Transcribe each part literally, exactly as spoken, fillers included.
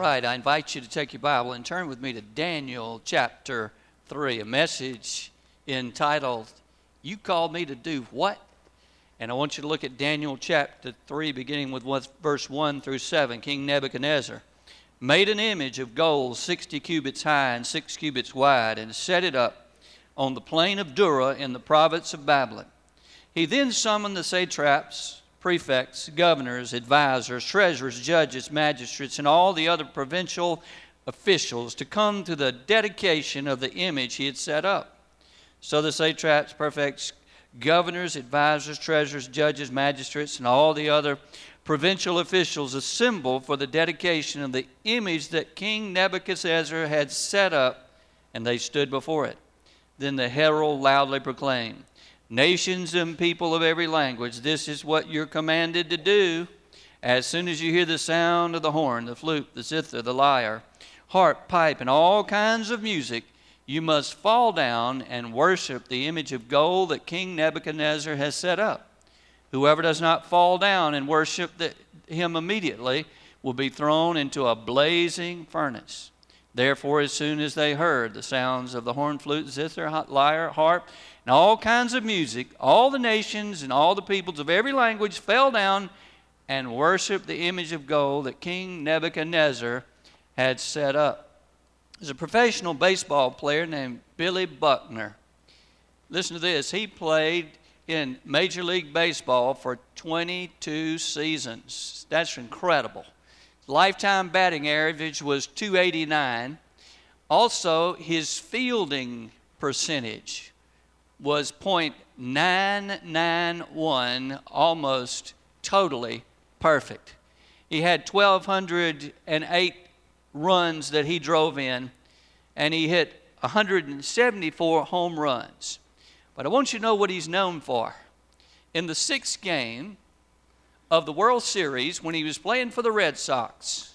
right, I invite you to take your Bible and turn with me to Daniel chapter three, a message entitled, You Called Me to Do What? And I want you to look at Daniel chapter three, beginning with verse one through seven. King Nebuchadnezzar made an image of gold sixty cubits high and six cubits wide, and set it up on the plain of Dura in the province of Babylon. He then summoned the satraps, prefects, governors, advisors, treasurers, judges, magistrates, and all the other provincial officials to come to the dedication of the image he had set up. So the satraps, prefects, governors, advisors, treasurers, judges, magistrates, and all the other provincial officials assembled for the dedication of the image that King Nebuchadnezzar had set up, and they stood before it. Then the herald loudly proclaimed, Nations and people of every language, this is what you're commanded to do. As soon as you hear the sound of the horn, the flute, the zither, the lyre, harp, pipe, and all kinds of music, you must fall down and worship the image of gold that King Nebuchadnezzar has set up. Whoever does not fall down and worship the, him immediately will be thrown into a blazing furnace. Therefore, as soon as they heard the sounds of the horn, flute, zither, lyre, harp, and all kinds of music, all the nations and all the peoples of every language fell down and worshiped the image of gold that King Nebuchadnezzar had set up. There's a professional baseball player named Billy Buckner. Listen to this. He played in Major League Baseball for twenty-two seasons. That's incredible. Lifetime batting average was two eighty-nine. Also, his fielding percentage was point nine nine one, almost totally perfect. He had one thousand two hundred eight runs that he drove in, and he hit one hundred seventy-four home runs. But I want you to know what he's known for. In the sixth game of the World Series, when he was playing for the Red Sox,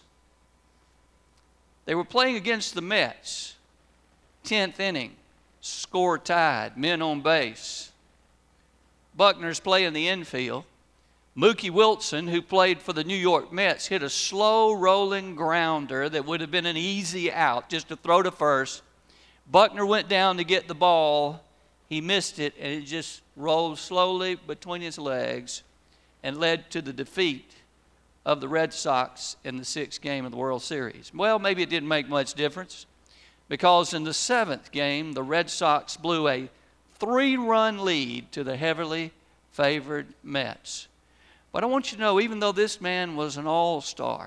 they were playing against the Mets. tenth inning, score tied, men on base. Buckner's playing the infield. Mookie Wilson, who played for the New York Mets, hit a slow rolling grounder that would have been an easy out, just to throw to first. Buckner went down to get the ball. He missed it, and it just rolled slowly between his legs and led to the defeat of the Red Sox in the sixth game of the World Series. Well, maybe it didn't make much difference, because in the seventh game, the Red Sox blew a three-run lead to the heavily favored Mets. But I want you to know, even though this man was an all-star,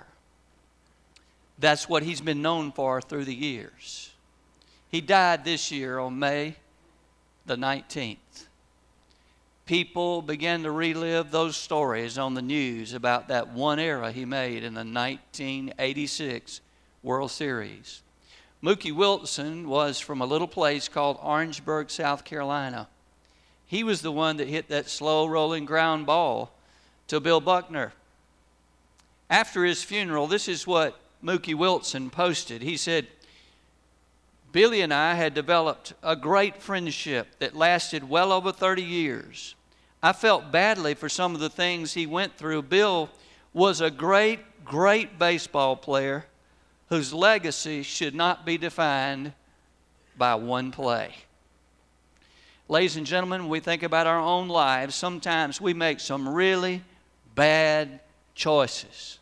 that's what he's been known for through the years. He died this year on May the nineteenth. People began to relive those stories on the news about that one era he made in the nineteen eighty-six World Series. Mookie Wilson was from a little place called Orangeburg, South Carolina. He was the one that hit that slow rolling ground ball to Bill Buckner. After his funeral, this is what Mookie Wilson posted. He said, Billy and I had developed a great friendship that lasted well over thirty years. I felt badly for some of the things he went through. Bill was a great, great baseball player whose legacy should not be defined by one play. Ladies and gentlemen, when we think about our own lives, sometimes we make some really bad choices.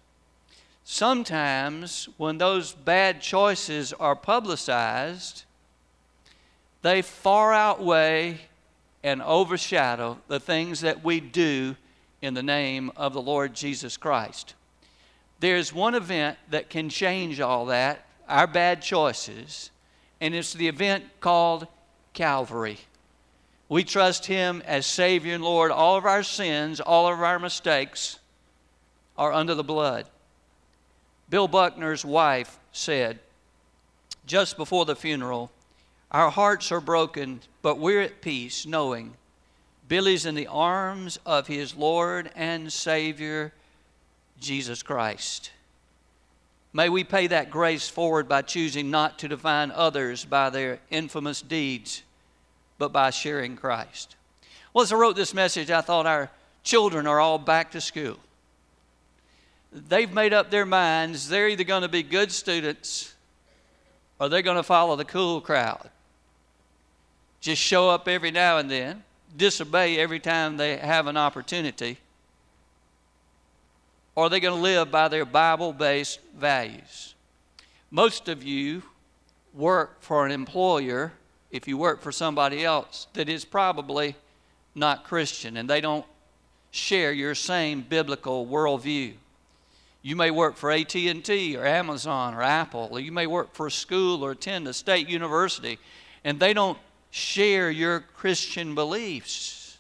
Sometimes when those bad choices are publicized, they far outweigh and overshadow the things that we do in the name of the Lord Jesus Christ. There's one event that can change all that, our bad choices, and it's the event called Calvary. We trust Him as Savior and Lord. All of our sins, all of our mistakes are under the blood. Bill Buckner's wife said, just before the funeral, our hearts are broken, but we're at peace knowing Billy's in the arms of his Lord and Savior, Jesus Christ. May we pay that grace forward by choosing not to define others by their infamous deeds, but by sharing Christ. Well, as I wrote this message, I thought our children are all back to school. they've made up their minds. They're either going to be good students or they're going to follow the cool crowd. Just show up every now and then, disobey every time they have an opportunity. Or are they going to live by their Bible-based values? Most of you work for an employer, if you work for somebody else, that is probably not Christian, and they don't share your same biblical worldview. You may work for A T and T or Amazon or Apple, or you may work for a school or attend a state university, and they don't share your Christian beliefs.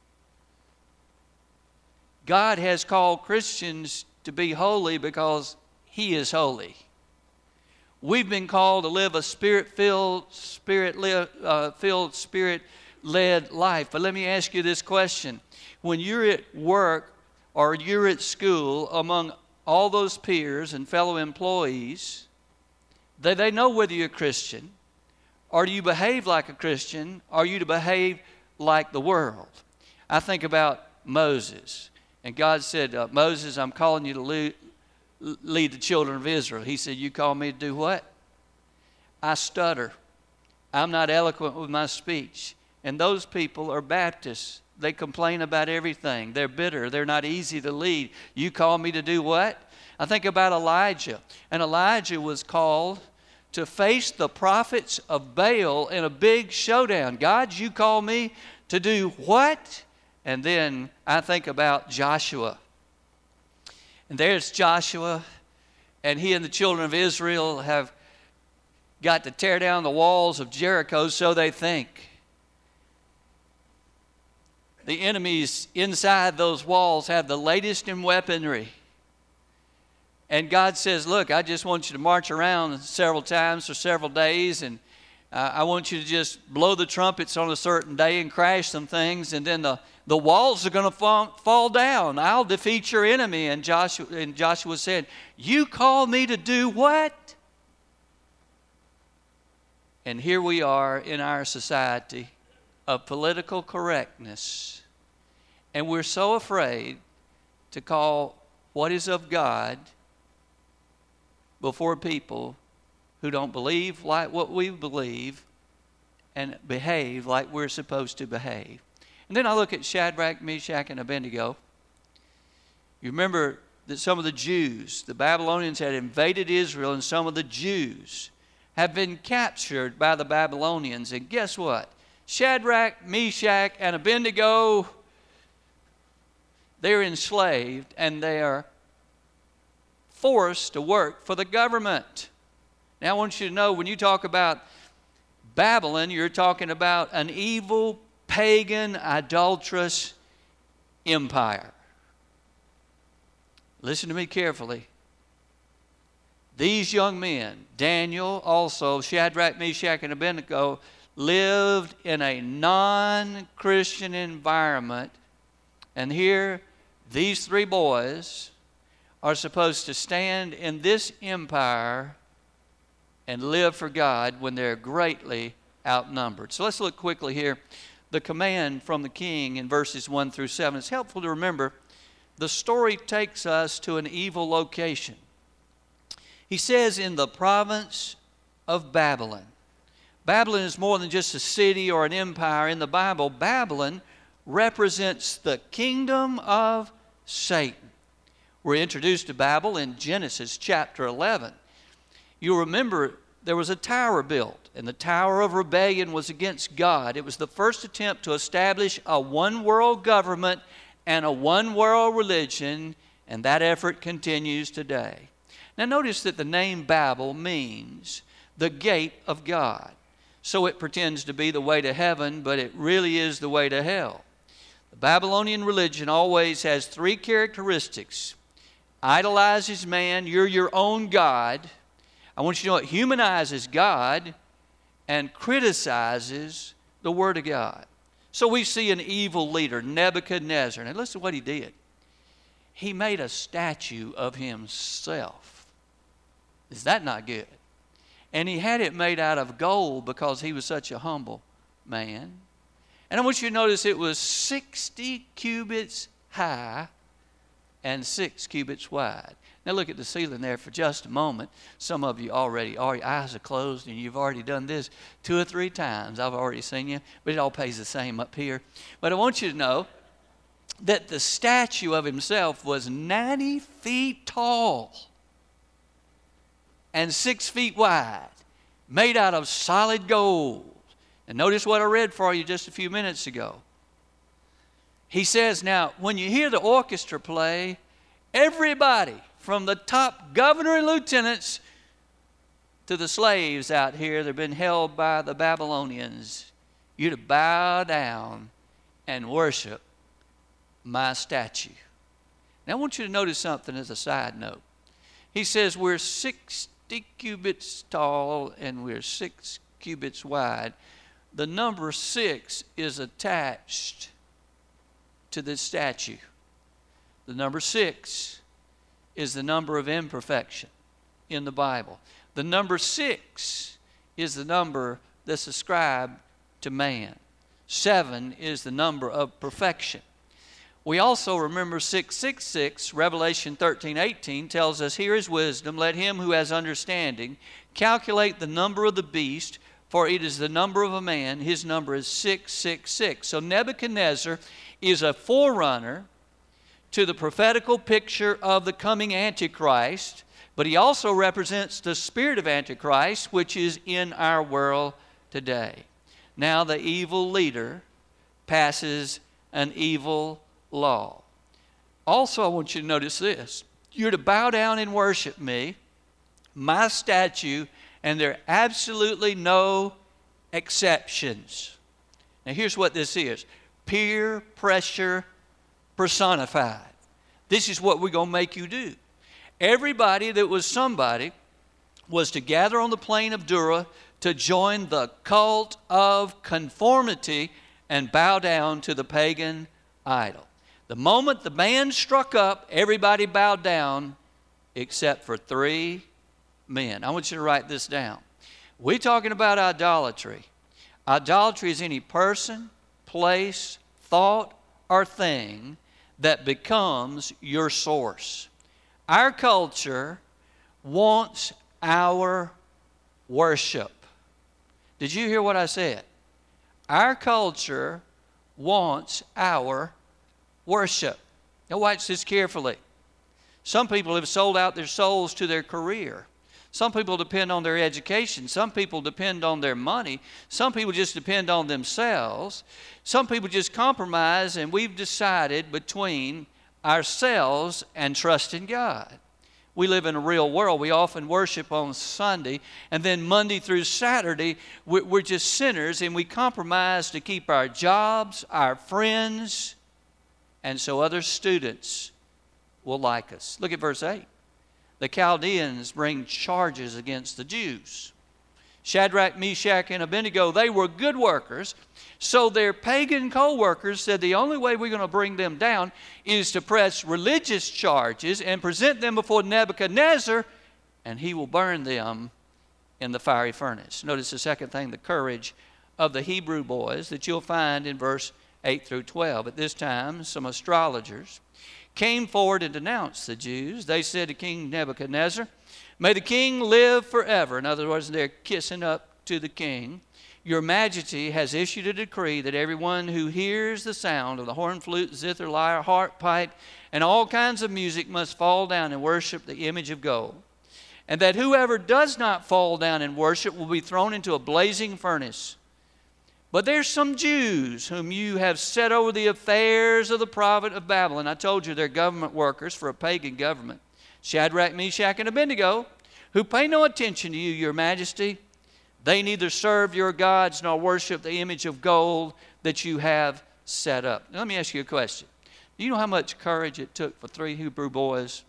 God has called Christians to be holy because He is holy. We've been called to live a spirit-filled, spirit-filled, uh, filled, spirit-led life. But let me ask you this question. When you're at work or you're at school among all those peers and fellow employees, do they know whether you're a Christian? Or do you behave like a Christian? Or are you to behave like the world? I think about Moses. And God said, uh, Moses, I'm calling you to lead, lead the children of Israel. He said, you call me to do what? I stutter. I'm not eloquent with my speech. And those people are Baptists. They complain about everything. They're bitter. They're not easy to lead. You call me to do what? I think about Elijah. And Elijah was called to face the prophets of Baal in a big showdown. God, you call me to do what? And then I think about Joshua. And there's Joshua, and he and the children of Israel have got to tear down the walls of Jericho, so they think. The enemies inside those walls have the latest in weaponry. And God says, look, I just want you to march around several times for several days, and uh, I want you to just blow the trumpets on a certain day and crash some things, and then the, the walls are going to fall, fall down. I'll defeat your enemy. And Joshua, and Joshua said, you call me to do what? And here we are in our society of political correctness, and we're so afraid to call what is of God before people who don't believe like what we believe and behave like we're supposed to behave. And then I look at Shadrach, Meshach, and Abednego. You remember that some of the Jews, the Babylonians had invaded Israel, and some of the Jews have been captured by the Babylonians. And guess what? Shadrach, Meshach, and Abednego, they're enslaved, and they are forced to work for the government. Now I want you to know, when you talk about Babylon, you're talking about an evil, pagan, idolatrous empire. Listen to me carefully. These young men, Daniel, also Shadrach, Meshach, and Abednego, lived in a non-Christian environment. And here, these three boys are supposed to stand in this empire and live for God when they're greatly outnumbered. So let's look quickly here. The command from the king in verses one through seven. It's helpful to remember the story takes us to an evil location. He says, in the province of Babylon. Babylon is more than just a city or an empire. In the Bible, Babylon represents the kingdom of Satan. We're introduced to Babel in Genesis chapter eleven. You'll remember there was a tower built, and the Tower of Rebellion was against God. It was the first attempt to establish a one-world government and a one-world religion, and that effort continues today. Now notice that the name Babel means the gate of God. So it pretends to be the way to heaven, but it really is the way to hell. The Babylonian religion always has three characteristics. Idolizes man, you're your own God. I want you to know it humanizes God and criticizes the Word of God. So we see an evil leader, Nebuchadnezzar. And listen to what he did. He made a statue of himself. Is that not good? And he had it made out of gold because he was such a humble man. And I want you to notice it was sixty cubits high and six cubits wide. Now look at the ceiling there for just a moment. Some of you already, all your eyes are closed and you've already done this two or three times. I've already seen you, but it all pays the same up here. But I want you to know that the statue of himself was ninety feet tall and six feet wide, made out of solid gold. And notice what I read for you just a few minutes ago. He says, now, when you hear the orchestra play, everybody from the top governor and lieutenants to the slaves out here that have been held by the Babylonians, you're to bow down and worship my statue. Now, I want you to notice something as a side note. He says we're sixty cubits tall and we're six cubits wide. The number six is attached to this statue. The number six is the number of imperfection in the Bible. The number six is the number that's ascribed to man. Seven is the number of perfection. We also remember six six six, Revelation thirteen eighteen tells us, here is wisdom, let him who has understanding calculate the number of the beast, for it is the number of a man, his number is six six six. So Nebuchadnezzar is a forerunner to the prophetical picture of the coming Antichrist, but he also represents the spirit of Antichrist, which is in our world today. Now the evil leader passes an evil law. Also, I want you to notice this. You're to bow down and worship me, my statue, and there are absolutely no exceptions. Now here's what this is. Peer pressure personified. This is what we're going to make you do. Everybody that was somebody was to gather on the plain of Dura to join the cult of conformity and bow down to the pagan idol. The moment the band struck up, everybody bowed down except for three men. I want you to write this down. We're talking about idolatry. Idolatry is any person, place, thought, or thing that becomes your source. Our culture wants our worship. Did you hear what I said? Our culture wants our worship. Now watch this carefully. Some people have sold out their souls to their career. Some people depend on their education. Some people depend on their money. Some people just depend on themselves. Some people just compromise, and we've decided between ourselves and trusting God. We live in a real world. We often worship on Sunday, and then Monday through Saturday, we're just sinners, and we compromise to keep our jobs, our friends, and so other students will like us. Look at verse eight. The Chaldeans bring charges against the Jews. Shadrach, Meshach, and Abednego, they were good workers. So their pagan co-workers said the only way we're going to bring them down is to press religious charges and present them before Nebuchadnezzar, and he will burn them in the fiery furnace. Notice the second thing, the courage of the Hebrew boys that you'll find in verse eight through twelve. At this time, some astrologers came forward and denounced the Jews. They said to King Nebuchadnezzar, "May the king live forever." In other words, they're kissing up to the king. "Your majesty has issued a decree that everyone who hears the sound of the horn, flute, zither, lyre, harp, pipe, and all kinds of music must fall down and worship the image of gold. And that whoever does not fall down and worship will be thrown into a blazing furnace. But there's some Jews whom you have set over the affairs of the province of Babylon." I told you they're government workers for a pagan government. "Shadrach, Meshach, and Abednego, who pay no attention to you, your majesty. They neither serve your gods nor worship the image of gold that you have set up." Now, let me ask you a question. Do you know how much courage it took for three Hebrew boys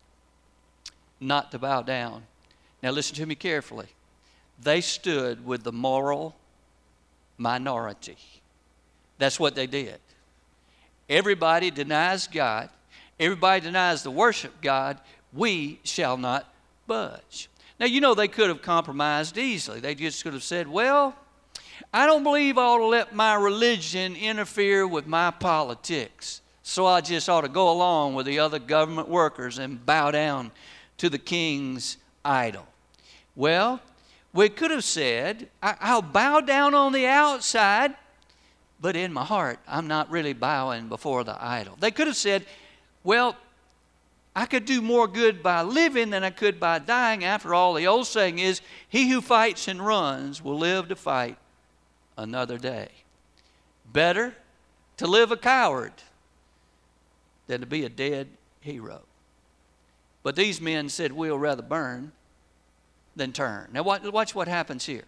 not to bow down? Now listen to me carefully. They stood with the moral minority. That's what they did. Everybody denies God. Everybody denies the worship God. We shall not budge. Now, you know, they could have compromised easily. They just could have said, "Well, I don't believe I ought to let my religion interfere with my politics, so I just ought to go along with the other government workers and bow down to the king's idol. Well, we could have said, I'll bow down on the outside, but in my heart, I'm not really bowing before the idol. They could have said, well, I could do more good by living than I could by dying. After all, the old saying is, he who fights and runs will live to fight another day. Better to live a coward than to be a dead hero. But these men said, we'll rather burn than turn. Now watch what happens here.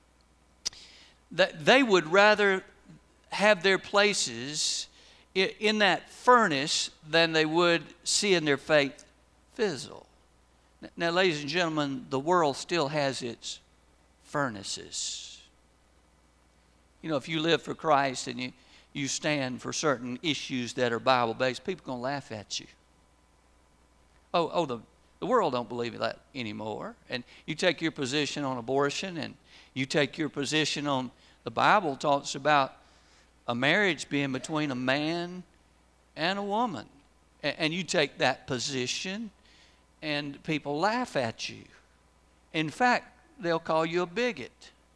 They would rather have their places in that furnace than they would see in their faith fizzle. Now, ladies and gentlemen, the world still has its furnaces. You know, if you live for Christ and you, you stand for certain issues that are Bible-based, people are going to laugh at you. Oh, oh, the, the world don't believe that anymore. And you take your position on abortion, and you take your position on, the Bible talks about a marriage being between a man and a woman. And you take that position and people laugh at you. In fact, they'll call you a bigot.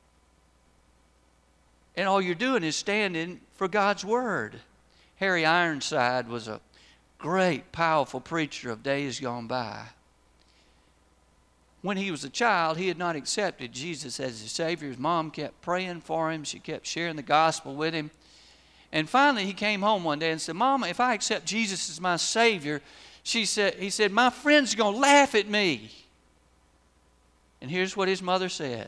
And all you're doing is standing for God's word. Harry Ironside was a great, powerful preacher of days gone by. When he was a child, he had not accepted Jesus as his Savior. His mom kept praying for him. She kept sharing the gospel with him. And finally, he came home one day and said, Mama, if I accept Jesus as my Savior, she said, he said, my friends are going to laugh at me. And here's what his mother said.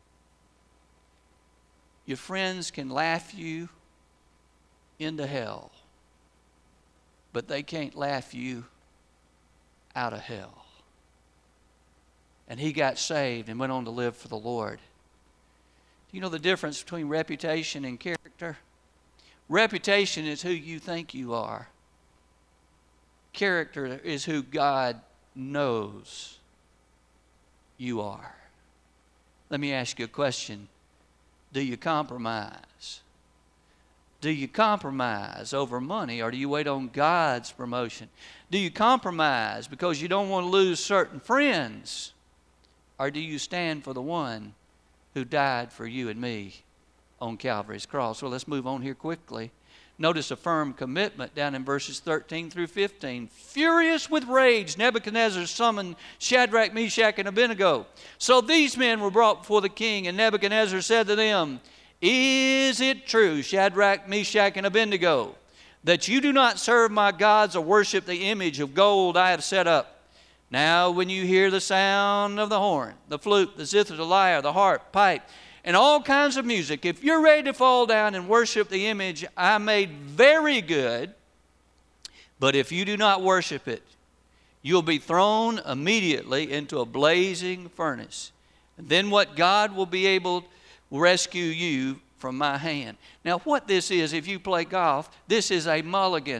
Your friends can laugh you into hell, but they can't laugh you out of hell. And he got saved and went on to live for the Lord. Do you know the difference between reputation and character? Reputation is who you think you are. Character is who God knows you are. Let me ask you a question. Do you compromise? Do you compromise over money, or do you wait on God's promotion? Do you compromise because you don't want to lose certain friends, or do you stand for the one who died for you and me on Calvary's cross? Well, let's move on here quickly. Notice a firm commitment down in verses thirteen through fifteen. Furious with rage, Nebuchadnezzar summoned Shadrach, Meshach, and Abednego. So these men were brought before the king, and Nebuchadnezzar said to them, Is it true, Shadrach, Meshach, and Abednego, that you do not serve my gods or worship the image of gold I have set up? Now when you hear the sound of the horn, the flute, the zither, the lyre, the harp, pipe, and all kinds of music, if you're ready to fall down and worship the image I made very good, but if you do not worship it, you'll be thrown immediately into a blazing furnace. And then what God will be able to rescue you from my hand. Now what this is, if you play golf, this is a mulligan.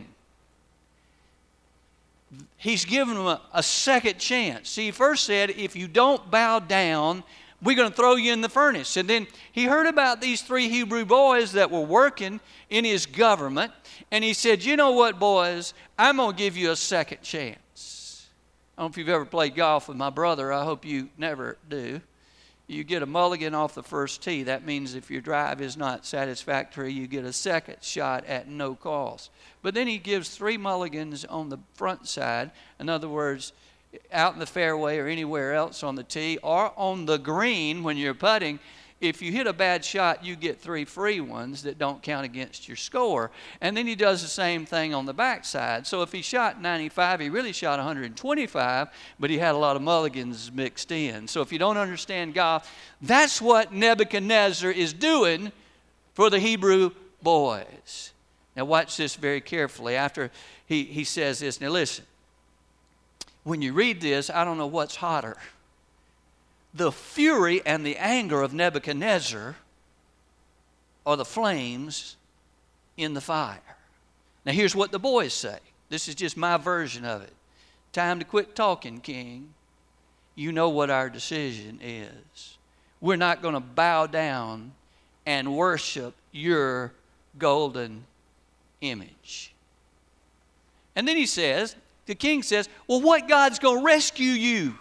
He's given them a, a second chance. See, he first said, if you don't bow down, we're going to throw you in the furnace. And then he heard about these three Hebrew boys that were working in his government. And he said, you know what, boys? I'm going to give you a second chance. I don't know if you've ever played golf with my brother. I hope you never do. You get a mulligan off the first tee. That means if your drive is not satisfactory, you get a second shot at no cost. But then he gives three mulligans on the front side. In other words, out in the fairway or anywhere else on the tee or on the green when you're putting, if you hit a bad shot, you get three free ones that don't count against your score. And then he does the same thing on the backside. So if he shot ninety-five, he really shot one hundred twenty-five, but he had a lot of mulligans mixed in. So if you don't understand golf, that's what Nebuchadnezzar is doing for the Hebrew boys. Now watch this very carefully after he, he says this. Now listen, when you read this, I don't know what's hotter. The fury and the anger of Nebuchadnezzar or the flames in the fire. Now here's what the boys say. This is just my version of it. Time to quit talking, King. You know what our decision is. We're not going to bow down and worship your golden image. And then he says, the king says, well, what God's going to rescue you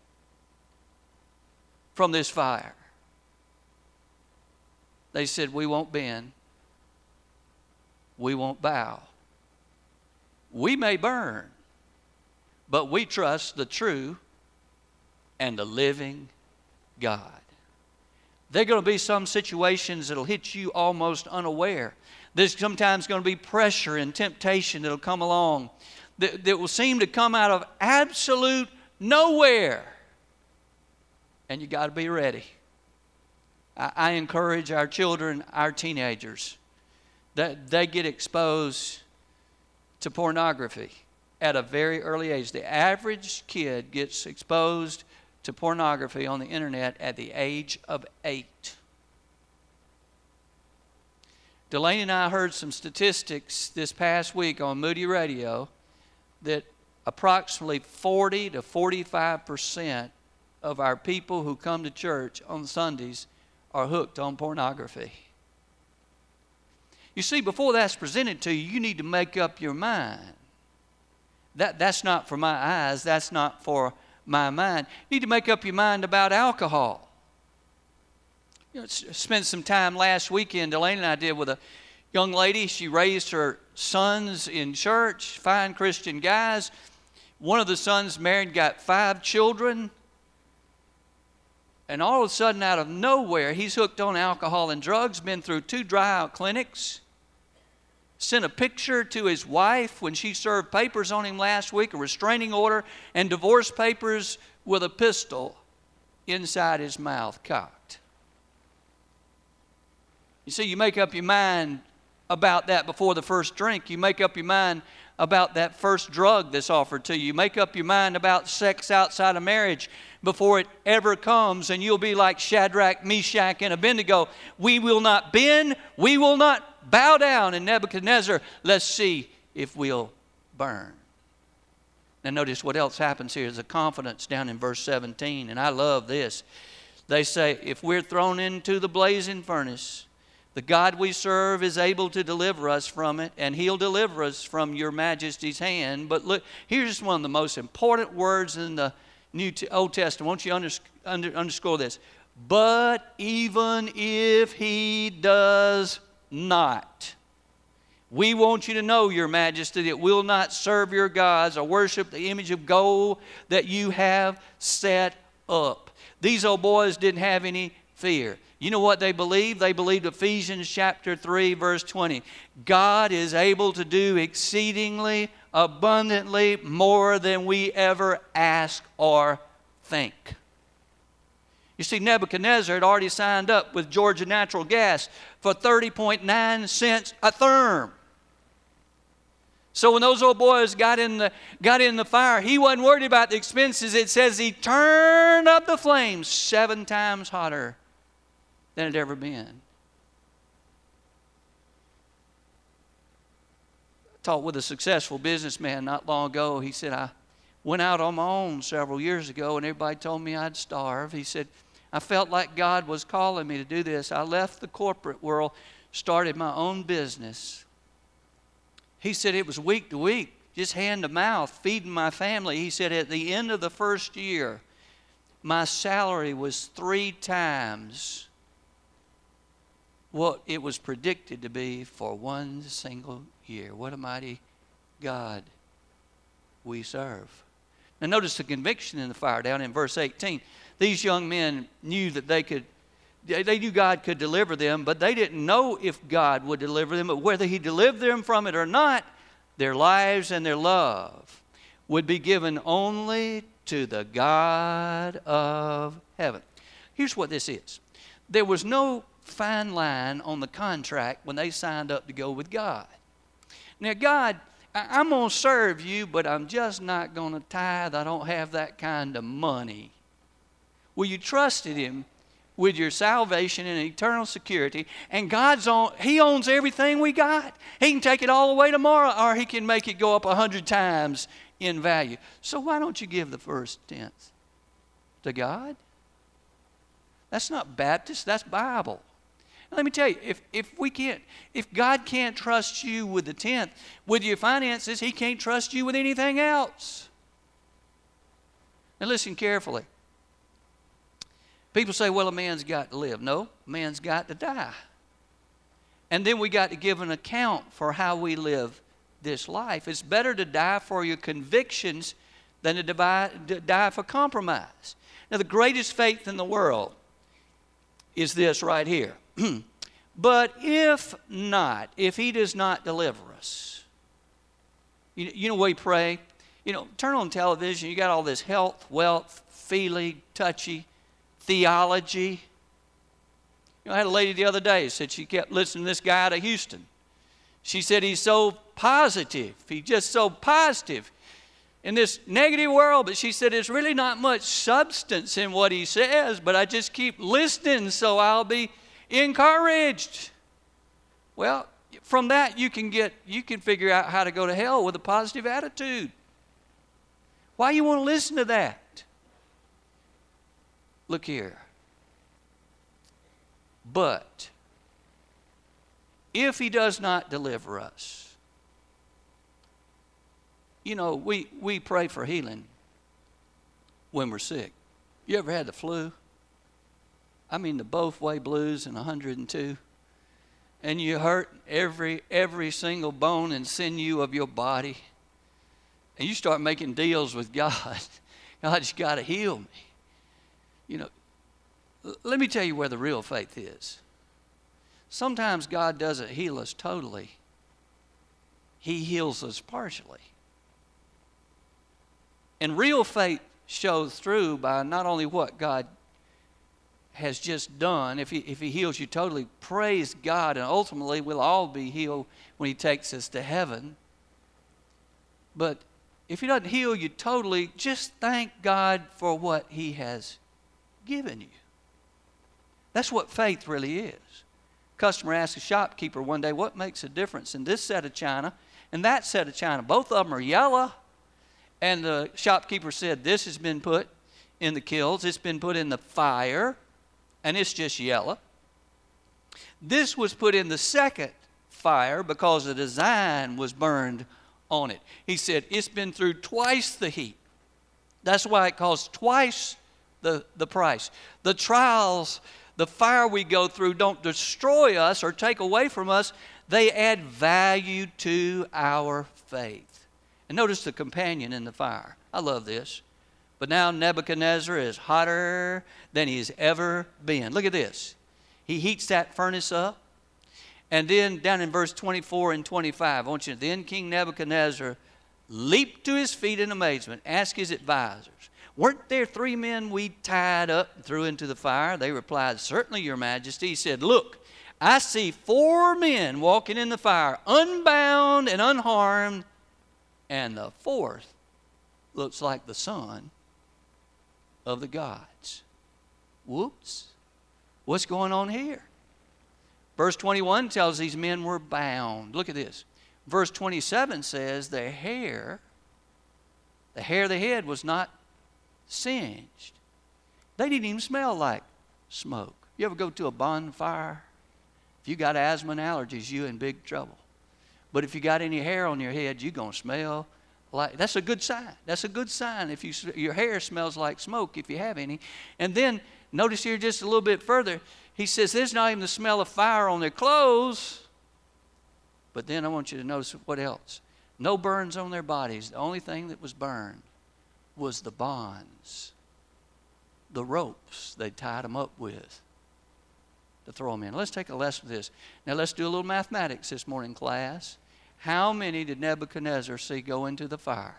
from this fire? They said, we won't bend. We won't bow. We may burn, but we trust the true and the living God. There are going to be some situations that will hit you almost unaware. There's sometimes going to be pressure and temptation that will come along that, that will seem to come out of absolute nowhere. And you got to be ready. I, I encourage our children, our teenagers, that they get exposed to pornography at a very early age. The average kid gets exposed to pornography on the internet at the age of eight. Delaney and I heard some statistics this past week on Moody Radio that approximately forty to forty-five percent of our people who come to church on Sundays are hooked on pornography. You see, before that's presented to you, you need to make up your mind. That, that's not for my eyes. That's not for my mind. You need to make up your mind about alcohol. You know, spent some time last weekend, Delaney and I did, with a young lady. She raised her sons in church, fine Christian guys. One of the sons married, got five children. And all of a sudden, out of nowhere, he's hooked on alcohol and drugs, been through two dry-out clinics, sent a picture to his wife when she served papers on him last week, a restraining order and divorce papers with a pistol inside his mouth cocked. You see, you make up your mind about that before the first drink. You make up your mind about that first drug that's offered to you. You make up your mind about sex outside of marriage before it ever comes, and you'll be like Shadrach, Meshach, and Abednego. We will not bend, we will not bow down. And Nebuchadnezzar, let's see if we'll burn. Now notice what else happens here is a confidence down in verse seventeen, and I love this. They say, if we're thrown into the blazing furnace, the God we serve is able to deliver us from it, and He'll deliver us from your majesty's hand. But look, here's one of the most important words in the New Old Testament. Won't you under, under, underscore this? But even if He does not, we want you to know, your majesty, that we'll not serve your gods or worship the image of gold that you have set up. These old boys didn't have any fear. You know what they believed? They believed Ephesians chapter three, verse twenty. God is able to do exceedingly abundantly more than we ever ask or think. You see, Nebuchadnezzar had already signed up with Georgia Natural Gas for thirty point nine cents a therm. So when those old boys got in the got in the fire, he wasn't worried about the expenses. It says he turned up the flames seven times hotter than it ever been. I talked with a successful businessman not long ago. He said, I went out on my own several years ago and everybody told me I'd starve. He said, I felt like God was calling me to do this. I left the corporate world, started my own business. He said it was week to week, just hand to mouth, feeding my family. He said at the end of the first year, my salary was three times what it was predicted to be for one single year. What a mighty God we serve. Now notice the conviction in the fire down in verse eighteen. These young men knew that they could, they knew God could deliver them, but they didn't know if God would deliver them. But whether He delivered them from it or not, their lives and their love would be given only to the God of heaven. Here's what this is. There was no fine line on the contract when they signed up to go with God. Now, God, I'm going to serve you, but I'm just not going to tithe. I don't have that kind of money. Well, you trusted Him with your salvation and eternal security, and God's on, He owns everything we got. He can take it all away tomorrow, or He can make it go up a hundred times in value. So why don't you give the first tenth to God? That's not Baptist, that's Bible. Let me tell you, if, if we can't, if God can't trust you with the tenth, with your finances, He can't trust you with anything else. Now listen carefully. People say, well, a man's got to live. No, a man's got to die. And then we got to give an account for how we live this life. It's better to die for your convictions than to die for compromise. Now, the greatest faith in the world is this right here. But if not, if He does not deliver us, you, you know, we pray. You know, turn on television, you got all this health, wealth, feeling, touchy, theology. You know, I had a lady the other day said she kept listening to this guy out of Houston. She said he's so positive. He's just so positive in this negative world. But she said there's really not much substance in what he says, but I just keep listening so I'll be encouraged. Well, from that you can get, you can figure out how to go to hell with a positive attitude. Why you want to listen to that? Look here. But if He does not deliver us, you know, we, we pray for healing when we're sick. You ever had the flu? I mean the both way blues and one hundred two. And you hurt every every single bone and sinew of your body. And you start making deals with God. God's got to heal me. You know, let me tell you where the real faith is. Sometimes God doesn't heal us totally. He heals us partially. And real faith shows through by not only what God has just done. If he, if he heals you totally, praise God. And ultimately, we'll all be healed when He takes us to heaven. But if He doesn't heal you totally, just thank God for what He has given you. That's what faith really is. A customer asked a shopkeeper one day, what makes a difference in this set of china and that set of china? Both of them are yellow. And the shopkeeper said, this has been put in the kilns, it's been put in the fire, and it's just yellow. This was put in the second fire because the design was burned on it. He said, it's been through twice the heat. That's why it costs twice the, the price. The trials, the fire we go through don't destroy us or take away from us. They add value to our faith. And notice the companion in the fire. I love this. But now Nebuchadnezzar is hotter than he's ever been. Look at this. He heats that furnace up. And then down in verse twenty-four and twenty-five, I want you to, then King Nebuchadnezzar leaped to his feet in amazement, asked his advisors, weren't there three men we tied up and threw into the fire? They replied, certainly, Your Majesty. He said, look, I see four men walking in the fire, unbound and unharmed, and the fourth looks like the son of the gods. Whoops. What's going on here? Verse twenty-one tells these men were bound. Look at this. Verse twenty-seven says their hair, the hair of the head was not singed. They didn't even smell like smoke. You ever go to a bonfire? If you got asthma and allergies, you're in big trouble. But if you got any hair on your head, you're going to smell like, that's a good sign. That's a good sign if you, your hair smells like smoke, if you have any. And then notice here just a little bit further, he says there's not even the smell of fire on their clothes. But then I want you to notice what else. No burns on their bodies. The only thing that was burned was the bonds, the ropes they tied them up with to throw them in. Let's take a lesson of this. Now let's do a little mathematics this morning, class. How many did Nebuchadnezzar see go into the fire?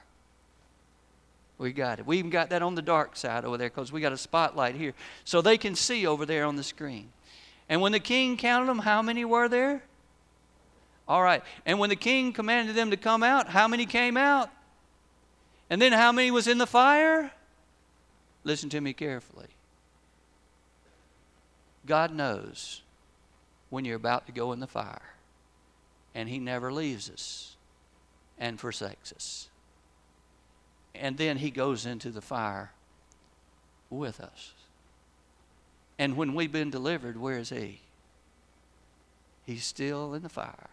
We got it. We even got that on the dark side over there because we got a spotlight here. So they can see over there on the screen. And when the king counted them, how many were there? All right. And when the king commanded them to come out, how many came out? And then how many was in the fire? Listen to me carefully. God knows when you're about to go in the fire. And He never leaves us and forsakes us. And then He goes into the fire with us. And when we've been delivered, where is He? He's still in the fire.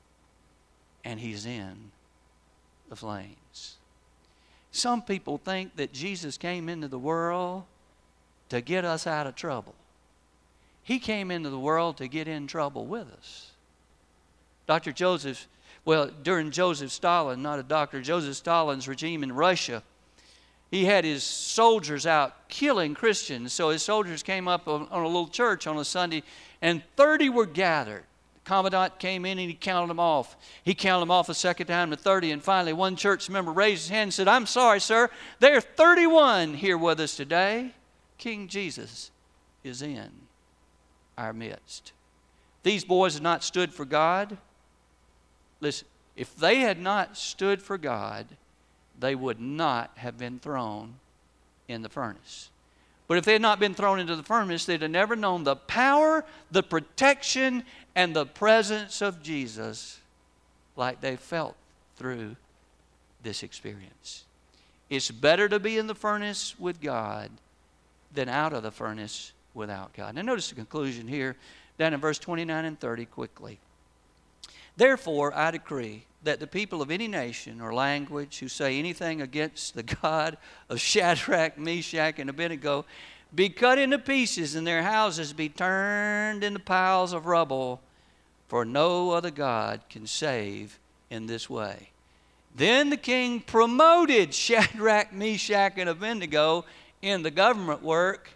And He's in the flames. Some people think that Jesus came into the world to get us out of trouble. He came into the world to get in trouble with us. Doctor Joseph, well, during Joseph Stalin, not a doctor, Joseph Stalin's regime in Russia, he had his soldiers out killing Christians. So his soldiers came up on, on a little church on a Sunday, and thirty were gathered. The commandant came in and he counted them off. He counted them off a second time to thirty, and finally one church member raised his hand and said, "I'm sorry, sir, there are thirty-one here with us today. King Jesus is in our midst." These boys had not stood for God. Listen, if they had not stood for God, they would not have been thrown in the furnace. But if they had not been thrown into the furnace, they'd have never known the power, the protection, and the presence of Jesus like they felt through this experience. It's better to be in the furnace with God than out of the furnace without God. Now notice the conclusion here, down in verse twenty-nine and thirty quickly. "Therefore I decree that the people of any nation or language who say anything against the God of Shadrach, Meshach, and Abednego be cut into pieces and their houses be turned into piles of rubble, for no other God can save in this way." Then the king promoted Shadrach, Meshach, and Abednego in the government work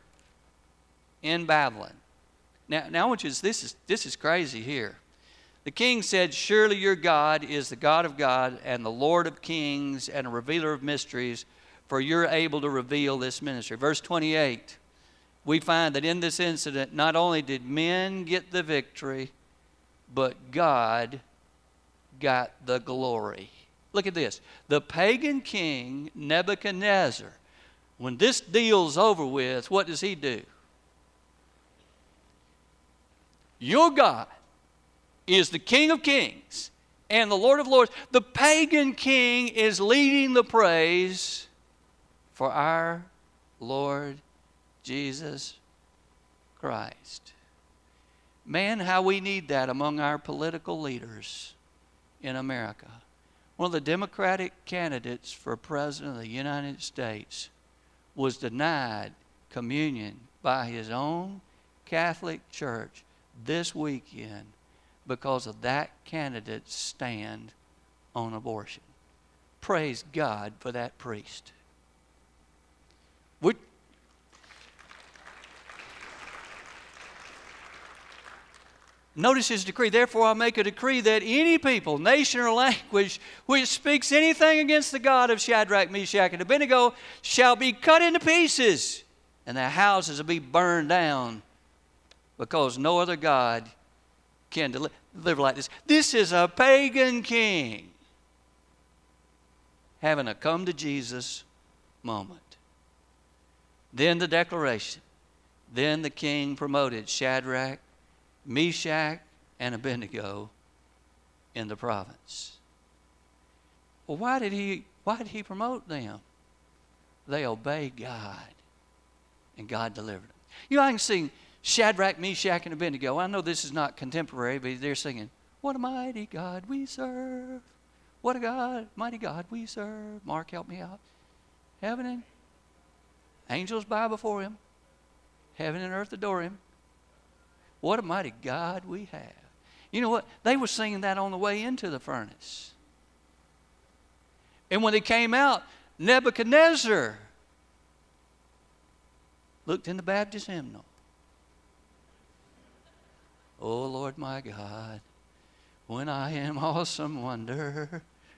in Babylon. Now, now I want you to, this is, this is crazy here. The king said, "Surely your God is the God of God and the Lord of kings and a revealer of mysteries, for you're able to reveal this ministry." Verse twenty-eight, we find that in this incident, not only did men get the victory, but God got the glory. Look at this. The pagan king Nebuchadnezzar, when this deal's over with, what does he do? Your God is the King of kings and the Lord of lords. The pagan king is leading the praise for our Lord Jesus Christ. Man, how we need that among our political leaders in America. One of the Democratic candidates for President of the United States was denied communion by his own Catholic Church this weekend because of that candidate's stand on abortion. Praise God for that priest. Would, notice his decree. "Therefore I make a decree that any people, nation, or language which speaks anything against the God of Shadrach, Meshach, and Abednego shall be cut into pieces, and their houses will be burned down, because no other God can deliver like this." This is a pagan king having a come to Jesus moment. Then the declaration. Then the king promoted Shadrach, Meshach, and Abednego in the province. Well, why did he, why did he promote them? They obeyed God, and God delivered them. You know, I can sing Shadrach, Meshach, and Abednego. I know this is not contemporary, but they're singing, "What a mighty God we serve. What a God, mighty God we serve." Mark, help me out. Heaven and angels bow before him. Heaven and earth adore him. What a mighty God we have. You know what? They were singing that on the way into the furnace. And when they came out, Nebuchadnezzar looked in the Baptist hymnal. "Oh Lord my God, when I am awesome wonder."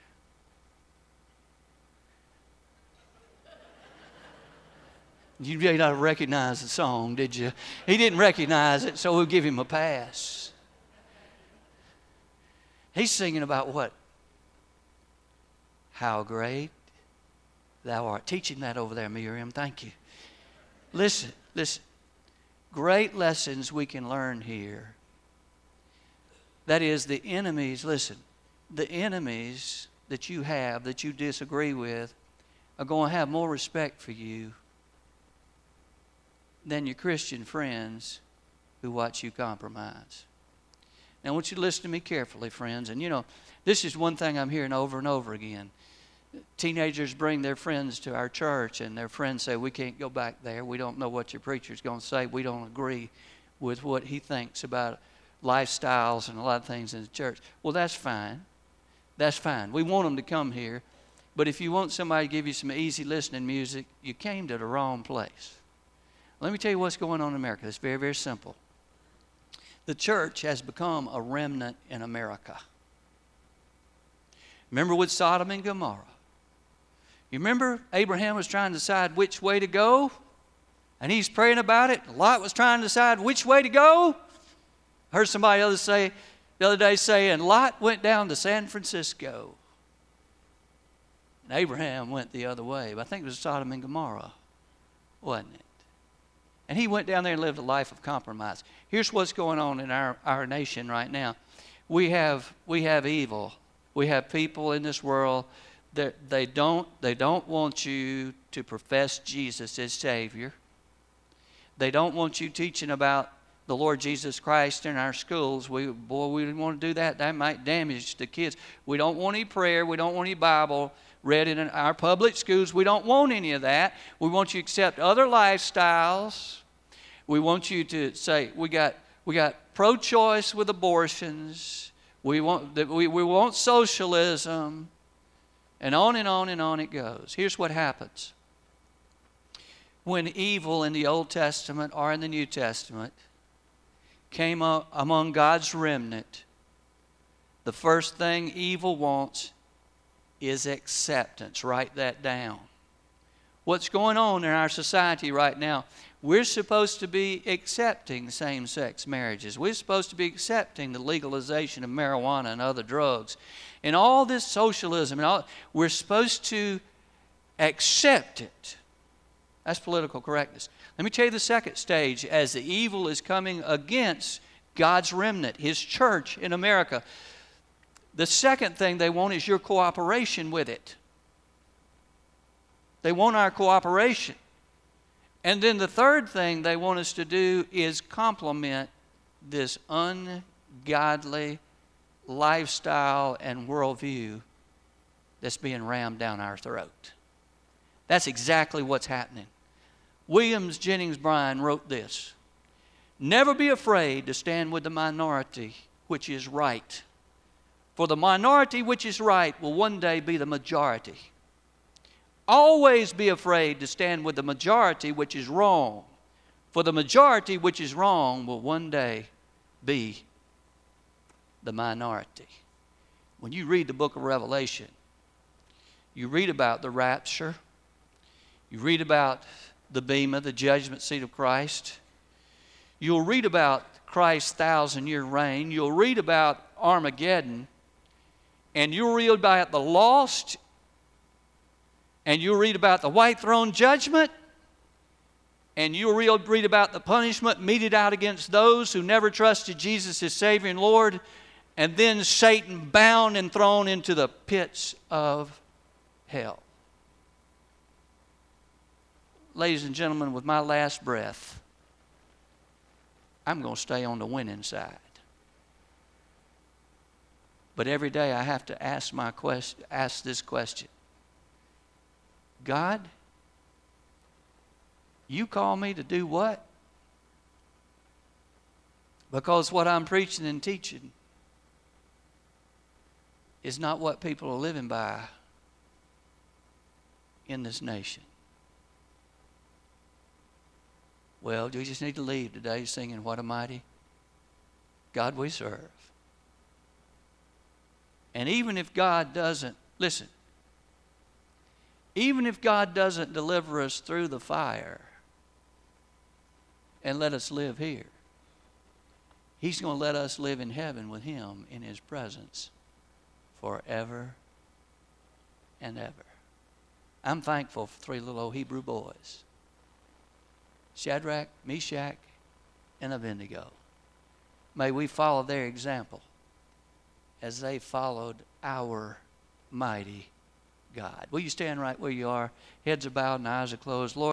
You may not recognize the song, did you? He didn't recognize it, so we'll give him a pass. He's singing about what? How great thou art. Teach him that over there, Miriam. Thank you. Listen, listen. Great lessons we can learn here. That is, the enemies, listen, the enemies that you have, that you disagree with, are going to have more respect for you than your Christian friends who watch you compromise. Now, I want you to listen to me carefully, friends. And, you know, this is one thing I'm hearing over and over again. Teenagers bring their friends to our church, and their friends say, we can't go back there. We don't know what your preacher's going to say. We don't agree with what he thinks about lifestyles and a lot of things in the church. Well, that's fine. That's fine. We want them to come here. But if you want somebody to give you some easy listening music, you came to the wrong place. Let me tell you what's going on in America. It's very, very simple. The church has become a remnant in America. Remember with Sodom and Gomorrah? You remember Abraham was trying to decide which way to go? And he's praying about it. Lot was trying to decide which way to go. I heard somebody else say, the other day say, and Lot went down to San Francisco. And Abraham went the other way. But I think it was Sodom and Gomorrah, wasn't it? And he went down there and lived a life of compromise. Here's what's going on in our, our nation right now. We have we have evil. We have people in this world that they don't they don't want you to profess Jesus as Savior. They don't want you teaching about the Lord Jesus Christ in our schools. We boy, we don't want to do that. That might damage the kids. We don't want any prayer. We don't want any Bible read in our public schools. We don't want any of that. We want you to accept other lifestyles. We want you to say, we got we got pro-choice with abortions. We want we, we want socialism. And on and on and on it goes. Here's what happens. When evil in the Old Testament or in the New Testament came up among God's remnant, the first thing evil wants is acceptance. Write that down. What's going on in our society right now? We're supposed to be accepting same-sex marriages. We're supposed to be accepting the legalization of marijuana and other drugs. And all this socialism, and all, we're supposed to accept it. That's political correctness. Let me tell you the second stage as the evil is coming against God's remnant, His church in America. The second thing they want is your cooperation with it. They want our cooperation. And then the third thing they want us to do is complement this ungodly lifestyle and worldview that's being rammed down our throat. That's exactly what's happening. Williams Jennings Bryan wrote this: never be afraid to stand with the minority which is right, for the minority which is right will one day be the majority. Always be afraid to stand with the majority which is wrong, for the majority which is wrong will one day be the minority. When you read the book of Revelation, you read about the rapture, you read about the bema, the judgment seat of Christ. You'll read about Christ's thousand-year reign. You'll read about Armageddon, and you'll read about the lost, and you'll read about the white throne judgment, and you'll read about the punishment meted out against those who never trusted Jesus as Savior and Lord, and then Satan bound and thrown into the pits of hell. Ladies and gentlemen, with my last breath, I'm going to stay on the winning side. But every day I have to ask my quest, ask this question: God, you call me to do what? Because what I'm preaching and teaching is not what people are living by in this nation. Well, we just need to leave today singing "What a Mighty God We Serve." And even if God doesn't, listen, even if God doesn't deliver us through the fire and let us live here, He's going to let us live in heaven with Him in His presence forever and ever. I'm thankful for three little old Hebrew boys, Shadrach, Meshach, and Abednego. May we follow their example as they followed our mighty God. Will you stand right where you are? Heads are bowed and eyes are closed. Lord,